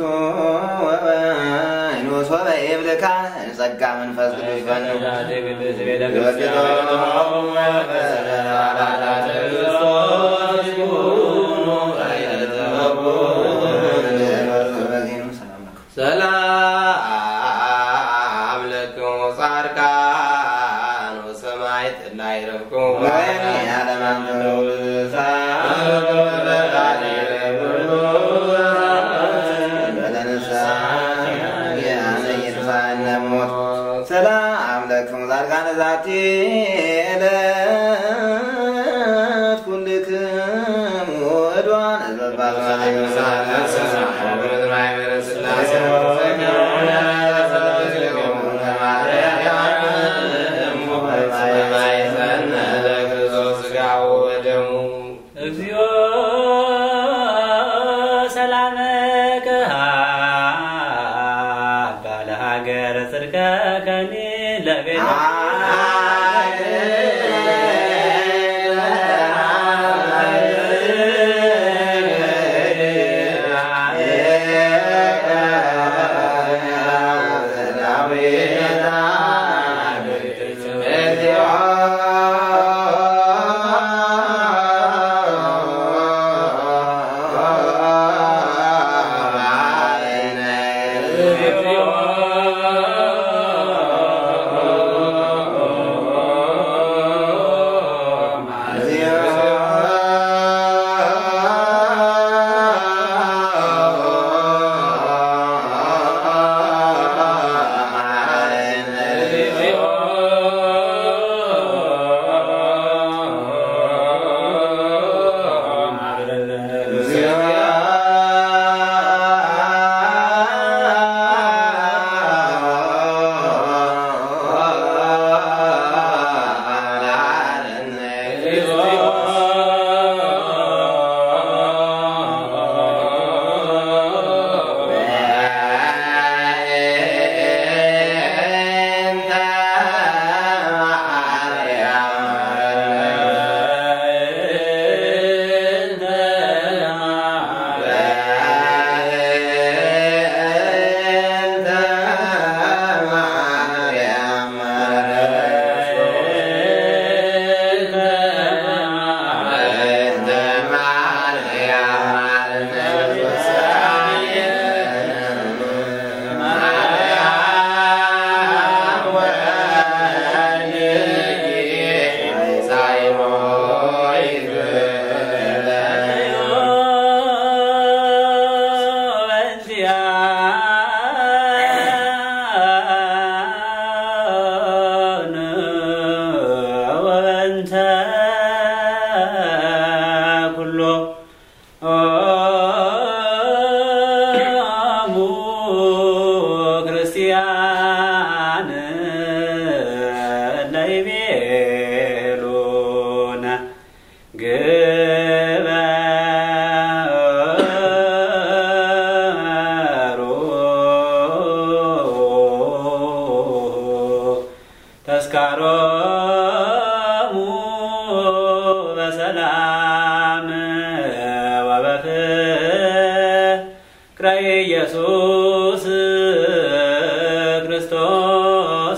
Speaker 4: ወበይኑስ ወበይብልካ ጸጋ መንፈስ ቅዱስ በኑ
Speaker 3: ሰላም ለክሙ ጻድቃን ወሰማዕት ላይረፍኩ
Speaker 4: ሰላም ለክሙ ጻድቃነ ዛቲ ዕለት ኩልክሙ ዕድዋነ
Speaker 1: እግዚኦ ሰላመከ ባለ ሀገረ ጽድቀ ከኒ ለቤት ቅዱሳን ለይቤሉነ ግበሩ ተስካሮሙ በሰላም ወበፍቅረ ኢየሱስ ክርስቶስ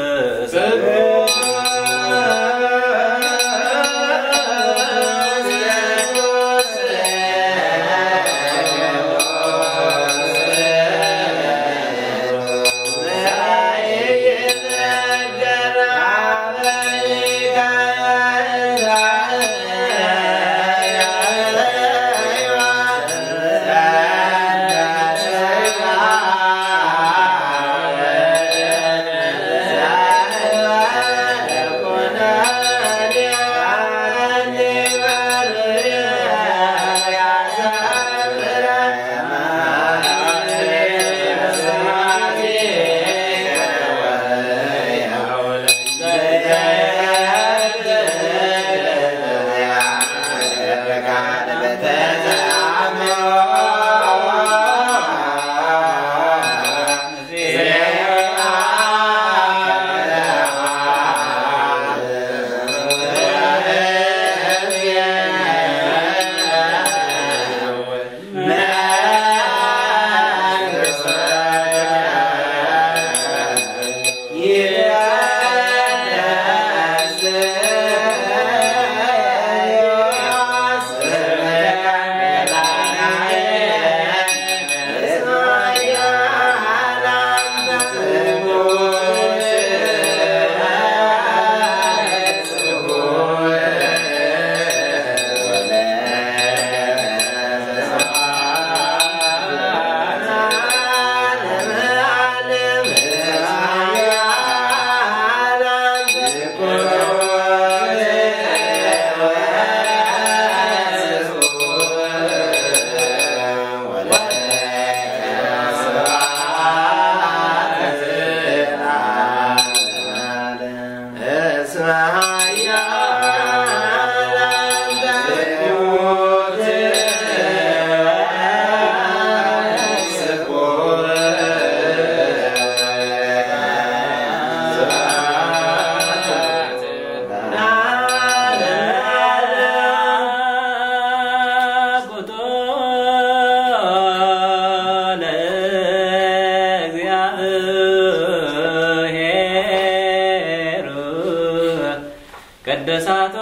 Speaker 1: ቅድሳቶ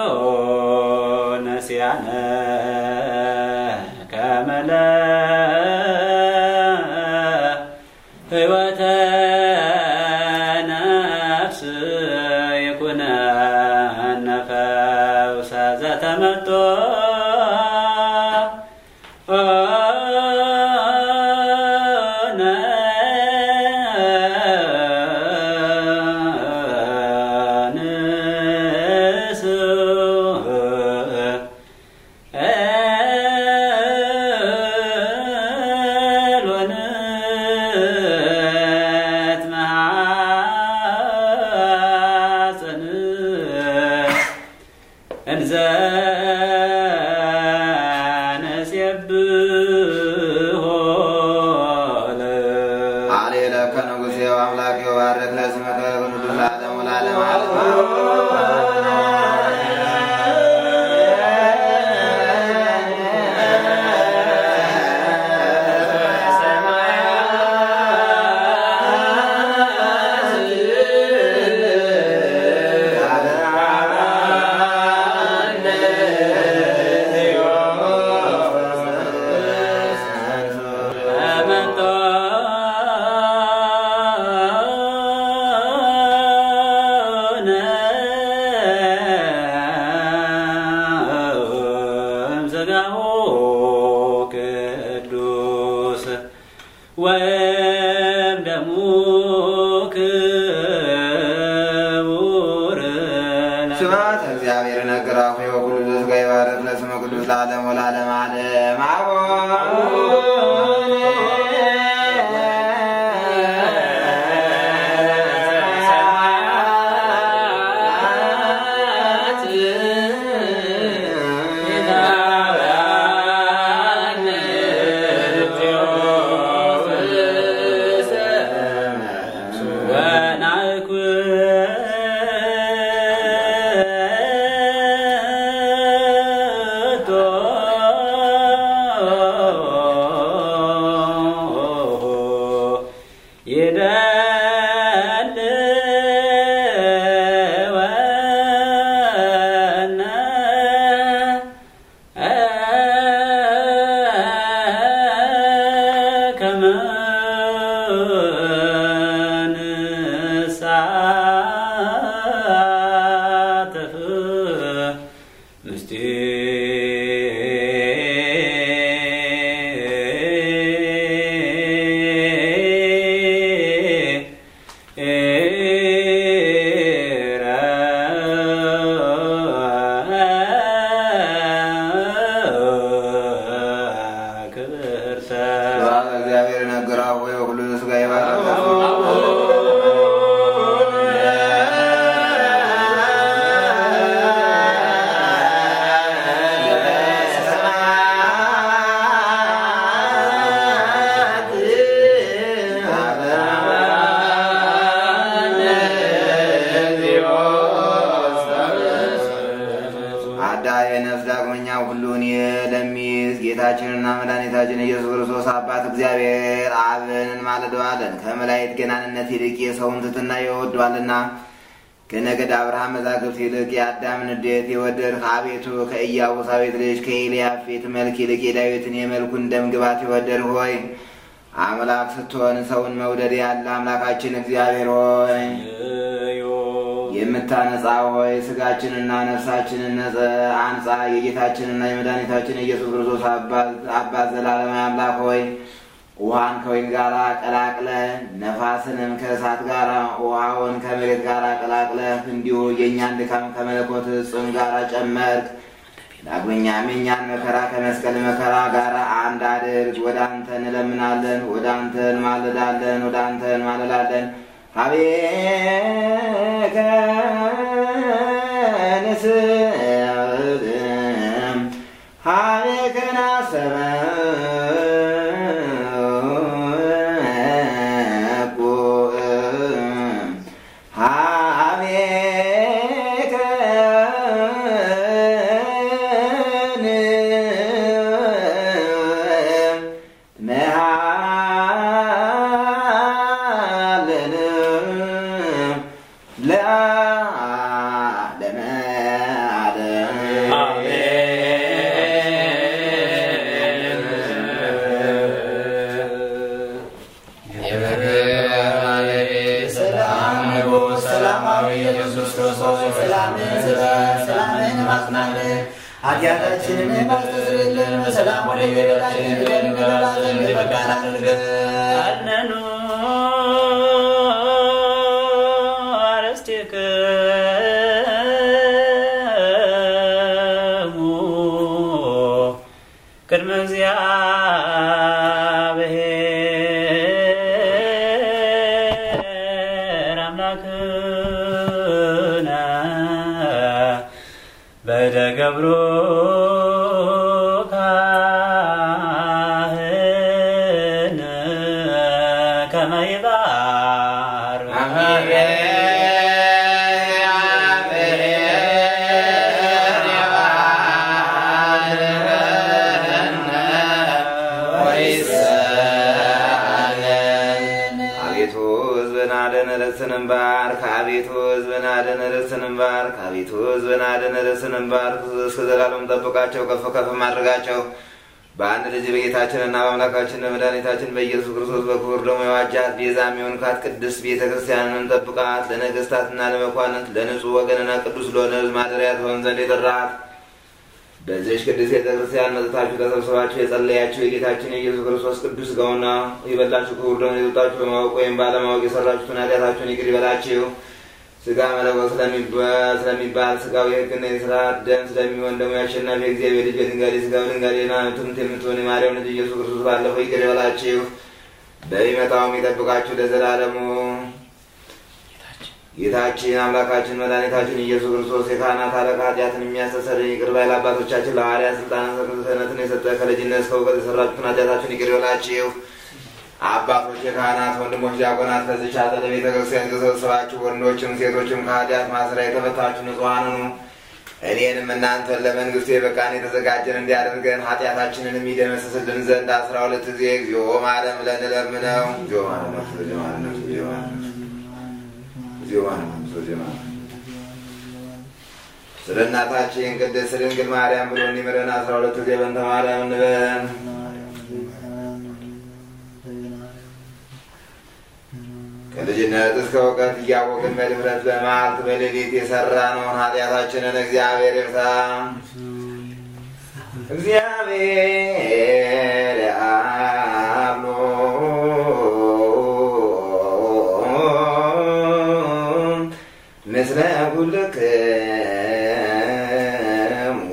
Speaker 1: ነሲያነ ከመለ ሕይወተ ነፍስ ይኩነነ ፈውሰ ዘተመጦ
Speaker 4: ስብሐት እግዚአብሔር ነገራሁ የወኩሉ ዘስጋ ይባረክ ለስመ ቅዱስ ለዓለም ወለዓለም ዓለም አቦ
Speaker 2: ጌታችንና መድኃኒታችን ኢየሱስ ክርስቶስ አባት እግዚአብሔር አብን እንማልደዋለን። ከመላእክት ገናንነት ይልቅ የሰውን ትሕትና ይወደዋልና ከነገድ አብርሃም መዛግብት ይልቅ የአዳምን ንዴት የወደድህ አቤቱ ከኢያቡሳዊት ልጅ ከኤልያፌት መልክ ይልቅ የዳዊትን የመልኩን ደም ግባት የወደድህ ሆይ አምላክ ስትሆን ሰውን መውደድ ያለ አምላካችን እግዚአብሔር ሆይ የምታነጻ ሆይ ስጋችንና ነፍሳችንን ነጻ አንጻ። የጌታችንና የመድኃኒታችን ኢየሱስ ክርስቶስ አባት ዘላለማዊ አምላክ ሆይ ውሃን ከወይን ጋር ቀላቅለ ነፋስንም ከእሳት ጋር ውሃውን ከመሬት ጋር ቀላቅለ እንዲሁ የእኛን ድካም ከመለኮት ጽም ጋር ጨመርክ። ዳግመኛም የእኛን መከራ ከመስቀል መከራ ጋር አንድ አድርግ። ወደ አንተ እንለምናለን፣ ወደ አንተ እንማልዳለን፣ ወደ አንተ እንማልዳለን። ሀቤከ ንስእም ሀቤከ ናሰበኩ ሀቤከ ኃጢአታችንን ማስተስርልን በሰላም ወደ ቤታችን እንገባ ዘንድ በቃን አድርገን። አረስቴክሙ ቅድመ እግዚአብሔር አምላክነ በደገብሮ ካህን ከመ ይባርክ አቤቱ ሕዝብን አድን ርስትህን ባርክ። አቤቱ ሕዝብን አድን ርስትህን ባርክ። አቤቱ ሕዝብን አድን ርስትህን ባርክ። እስከ ዘላለም ጠብቃቸው፣ ከፍ ከፍ ማድረጋቸው። በአንድ ልጅ በጌታችንና በአምላካችን በመድኃኒታችን በኢየሱስ ክርስቶስ በክቡር ደሙ የዋጃት ቤዛ የሚሆንካት ቅድስት ቤተ ክርስቲያንን ጠብቃት። ለነገሥታትና ለመኳንንት ለንጹሕ ወገንና ቅዱስ ለሆነ ሕዝብ ማደሪያ ትሆን ዘንድ የጠራት በዚህች ቅዱስ ቤተ ክርስቲያን መጥታችሁ ተሰብስባችሁ የጸለያችሁ የጌታችን የኢየሱስ ክርስቶስ ቅዱስ ሥጋውና የበላችሁ ክቡር ደሙን የጠጣችሁ በማወቅ ወይም ባለማወቅ የሰራችሁትን ኃጢአታችሁን ይቅር ይበላችሁ። ሥጋ መለኮት ስለሚባል ሥጋው የሕግና የሥርዓት ደም ስለሚሆን ደግሞ የአሸናፊ እግዚአብሔር ልጅ በድንጋሌ ሥጋ በድንጋሌና ትምት የምትሆን የማርያም ልጅ ኢየሱስ ክርስቶስ ባለፈው ይቅር ይበላችሁ፣ በሚመጣውም ይጠብቃችሁ ለዘላለሙ። ጌታችን አምላካችን መድኃኒታችን ኢየሱስ ክርስቶስ የካህናት አለቃ ኃጢአትን የሚያስተሰርይ ይቅር ባይ ለአባቶቻችን ለሐዋርያት ስልጣነ ክህነትን የሰጠ ከልጅነት እስከ እውቀት የሰራችሁትን ኃጢአታችሁን ይቅር ይበላችሁ። አባቶች የካህናት ወንድሞች ዲያቆናት ከዚህች አጸደ ቤተ ክርስቲያን ተሰብስባችሁ ወንዶችም ሴቶችም ከኃጢአት ማሰሪያ የተፈታችሁ ንጹሐን ሁኑ። እኔንም እናንተን ለመንግሥቱ የበቃን የተዘጋጀን እንዲያደርገን ኃጢአታችንን የሚደመስስልን ዘንድ አስራ ሁለት ጊዜ እግዚኦ ማረን ብለን እንለምነው። እግዚኦ ማረን እግዚኦ ማረን እግዚኦ ማረን እግዚኦ ማረን እግዚኦ ማረን። ስለ እናታችን ቅድስት ድንግል ማርያም ብሎ እንዲምረን አስራ ሁለት ጊዜ በእንተ ማርያም እንበል። ከልጅነት እስከ እውቀት እያወቅን በድፍረት በመዓልት በሌሊት የሰራነውን ኃጢአታችንን እግዚአብሔር ይርሳ። እግዚአብሔር ያሉ ምስለ ኩልክሙ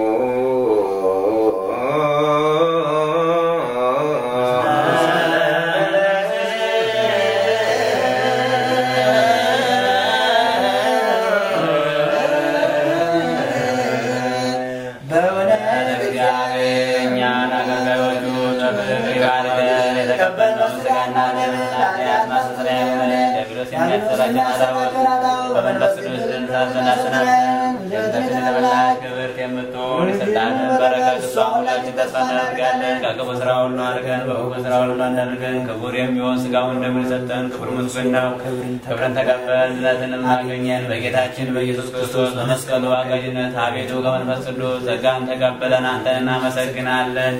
Speaker 2: ክቡር የሚሆን ሥጋውን እንደምን ሰጠን ክብር ምስጉን ነው። ክብርን ተቀበል ዝነትንም አገኘን በጌታችን በኢየሱስ ክርስቶስ በመስቀሉ አጋዥነት አቤቱ ከመንፈስ ቅዱስ ጸጋን ተቀበለን አንተን እናመሰግናለን።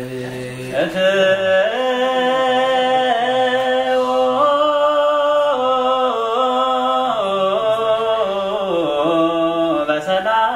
Speaker 2: በሰላም